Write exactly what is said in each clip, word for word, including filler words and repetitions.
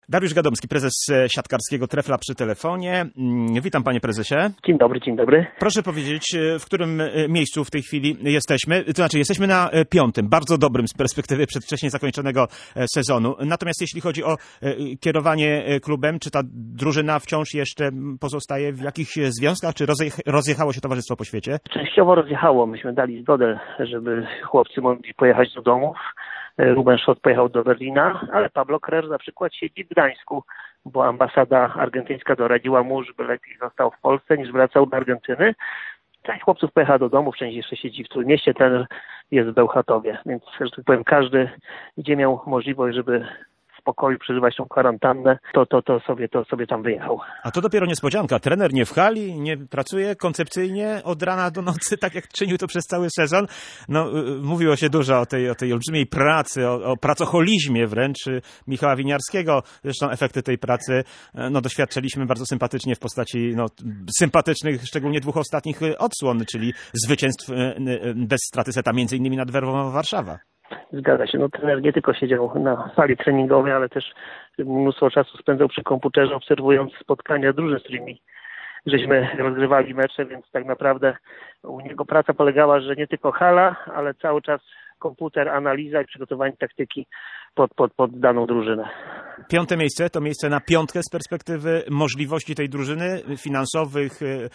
Dariusz Gadomski, prezes siatkarskiego Trefla przy telefonie. Witam, panie prezesie. Dzień dobry, dzień dobry. Proszę powiedzieć, w którym miejscu w tej chwili jesteśmy? To znaczy, jesteśmy na piątym, bardzo dobrym z perspektywy przedwcześnie zakończonego sezonu. Natomiast jeśli chodzi o kierowanie klubem, czy ta drużyna wciąż jeszcze pozostaje w jakichś związkach, czy rozjechało się towarzystwo po świecie? Częściowo rozjechało. Myśmy dali zgodę, żeby chłopcy mogli pojechać do domów. Ruben Schott pojechał do Berlina, ale Pablo Krer na przykład siedzi w Gdańsku, bo ambasada argentyńska doradziła mu, żeby lepiej został w Polsce niż wracał do Argentyny. Część chłopców pojechała do domów, część jeszcze siedzi w Trójmieście, ten jest w Bełchatowie. Więc, że tak powiem, każdy, gdzie miał możliwość, żeby w spokoju przeżywać tą kwarantannę, to, to, to, sobie, to sobie tam wyjechał. A to dopiero niespodzianka. Trener nie w hali, nie pracuje koncepcyjnie od rana do nocy, tak jak czynił to przez cały sezon. No, mówiło się dużo o tej, o tej olbrzymiej pracy, o, o pracoholizmie wręcz Michała Winiarskiego. Zresztą efekty tej pracy no, doświadczyliśmy bardzo sympatycznie w postaci no, sympatycznych, szczególnie dwóch ostatnich odsłon, czyli zwycięstw bez straty seta, między innymi nad Werwą Warszawa. Zgadza się. No, trener nie tylko siedział na sali treningowej, ale też mnóstwo czasu spędzał przy komputerze, obserwując spotkania drużyn, z którymi żeśmy rozgrywali mecze, więc tak naprawdę u niego praca polegała, że nie tylko hala, ale cały czas komputer, analiza i przygotowanie taktyki pod, pod, pod daną drużynę. Piąte miejsce to miejsce na piątkę z perspektywy możliwości tej drużyny finansowych,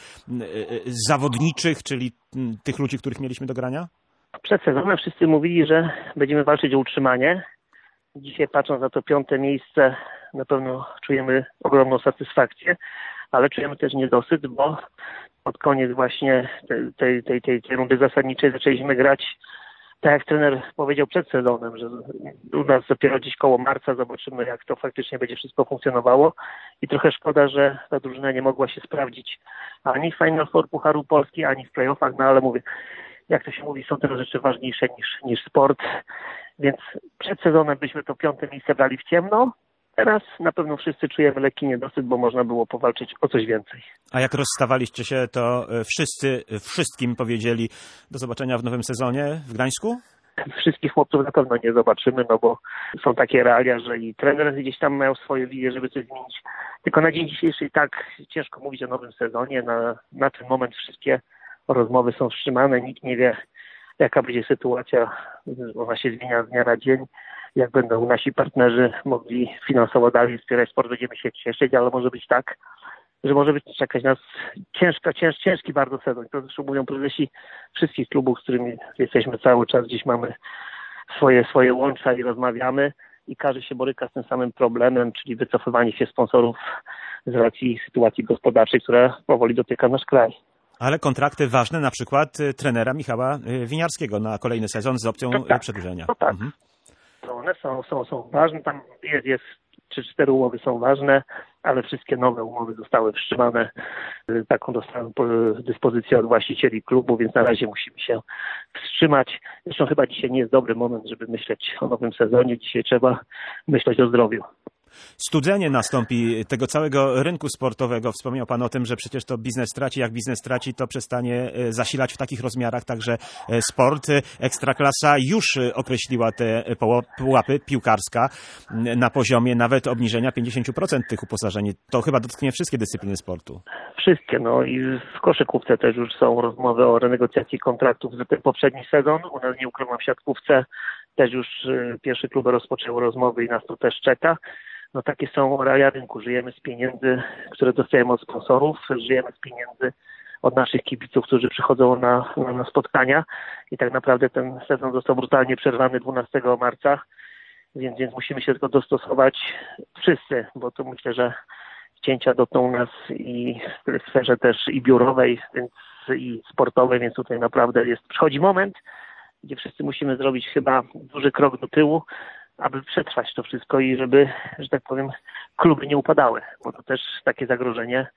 zawodniczych, czyli tych ludzi, których mieliśmy do grania? Przed sezonem wszyscy mówili, że będziemy walczyć o utrzymanie. Dzisiaj, patrząc na to piąte miejsce, na pewno czujemy ogromną satysfakcję, ale czujemy też niedosyt, bo pod koniec właśnie tej, tej, tej, tej, tej rundy zasadniczej zaczęliśmy grać, tak jak trener powiedział przed sezonem, że u nas dopiero gdzieś koło marca zobaczymy, jak to faktycznie będzie wszystko funkcjonowało. I trochę szkoda, że ta drużyna nie mogła się sprawdzić ani w Final Four Pucharu Polski, ani w playoffach, no ale mówię, jak to się mówi, są te rzeczy ważniejsze niż, niż sport, więc przed sezonem byśmy to piąte miejsce brali w ciemno. Teraz na pewno wszyscy czujemy lekki niedosyt, bo można było powalczyć o coś więcej. A jak rozstawaliście się, to wszyscy wszystkim powiedzieli do zobaczenia w nowym sezonie w Gdańsku? Wszystkich chłopców na pewno nie zobaczymy, no bo są takie realia, że i trener gdzieś tam miał swoje wizje, żeby coś zmienić. Tylko na dzień dzisiejszy i tak ciężko mówić o nowym sezonie. Na, na ten moment wszystkie rozmowy są wstrzymane, nikt nie wie, jaka będzie sytuacja, ona się zmienia z dnia na dzień, jak będą nasi partnerzy mogli finansowo dalej wspierać sport, będziemy się cieszyć, ale może być tak, że może być czekać nas ciężka, cięż, ciężki bardzo sezon. To zresztą mówią prezesi wszystkich klubów, z którymi jesteśmy cały czas, gdzieś mamy swoje, swoje łącza i rozmawiamy i każdy się boryka z tym samym problemem, czyli wycofywanie się sponsorów z racji sytuacji gospodarczej, która powoli dotyka nasz kraj. Ale kontrakty ważne, na przykład trenera Michała Winiarskiego na kolejny sezon z opcją to tak, przedłużenia. To tak. Mhm. To one są, są, są ważne, tam jest, jest trzy cztery umowy są ważne, ale wszystkie nowe umowy zostały wstrzymane. Taką dostałem dyspozycję od właścicieli klubu, więc na razie musimy się wstrzymać. Zresztą chyba dzisiaj nie jest dobry moment, żeby myśleć o nowym sezonie. Dzisiaj trzeba myśleć o zdrowiu. Studzenie nastąpi tego całego rynku sportowego. Wspomniał pan o tym, że przecież to biznes traci. Jak biznes traci, to przestanie zasilać w takich rozmiarach także sport. Ekstraklasa już określiła te pułapy piłkarska na poziomie nawet obniżenia pięćdziesiąt procent tych uposażeń. To chyba dotknie wszystkie dyscypliny sportu. Wszystkie, no i w koszykówce też już są rozmowy o renegocjacji kontraktów za ten poprzedni sezon. U nas, nie ukrywam, w siatkówce też już pierwsze kluby rozpoczęły rozmowy i nas to też czeka. No takie są realia rynku. Żyjemy z pieniędzy, które dostajemy od sponsorów, żyjemy z pieniędzy od naszych kibiców, którzy przychodzą na, na, na spotkania i tak naprawdę ten sezon został brutalnie przerwany dwunastego marca, więc, więc musimy się tylko dostosować wszyscy, bo to myślę, że cięcia dotkną nas i w sferze też i biurowej, więc i sportowej, więc tutaj naprawdę jest, przychodzi moment, gdzie wszyscy musimy zrobić chyba duży krok do tyłu, aby przetrwać to wszystko i żeby, że tak powiem, kluby nie upadały, bo to też takie zagrożenie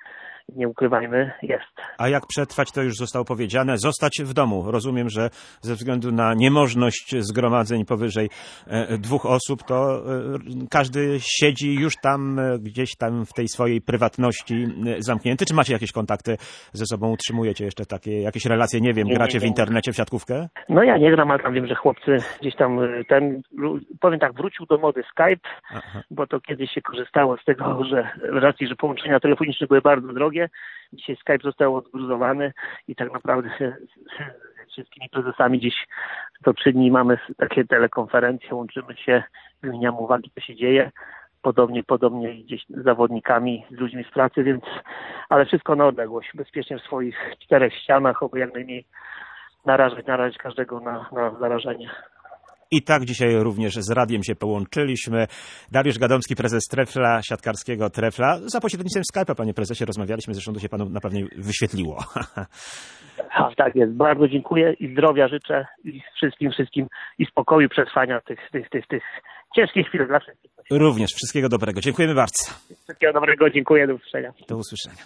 nie ukrywajmy, jest. A jak przetrwać, to już zostało powiedziane. Zostać w domu. Rozumiem, że ze względu na niemożność zgromadzeń powyżej dwóch osób, to każdy siedzi już tam, gdzieś tam w tej swojej prywatności zamknięty. Czy macie jakieś kontakty ze sobą? Utrzymujecie jeszcze takie jakieś relacje? Nie wiem, Nie, gracie nie, nie. w internecie, w siatkówkę? No ja nie gram, ale tam wiem, że chłopcy gdzieś tam ten, powiem tak, wrócił do mody Skype, Aha. bo to kiedyś się korzystało z tego, że racji, że połączenia telefoniczne były bardzo drogie. Dzisiaj Skype został odgruzowany i tak naprawdę z wszystkimi prezesami gdzieś co trzy dni mamy takie telekonferencje, łączymy się, wymieniamy uwagi, co się dzieje. Podobnie, podobnie gdzieś z zawodnikami, z ludźmi z pracy, więc ale wszystko na odległość, bezpiecznie w swoich czterech ścianach, aby jak najmniej narażać, narażać każdego na, na zarażenie. I tak dzisiaj również z radiem się połączyliśmy. Dariusz Gadomski, prezes Trefla, siatkarskiego Trefla. Za pośrednictwem Skype'a, panie prezesie, rozmawialiśmy, zresztą to się panu na pewno wyświetliło. A, tak jest. Bardzo dziękuję i zdrowia życzę i wszystkim, wszystkim i spokoju, przetrwania tych, tych, tych, tych ciężkich chwil dla wszystkich. Również. Wszystkiego dobrego. Dziękujemy bardzo. Wszystkiego dobrego. Dziękuję. Do usłyszenia. Do usłyszenia.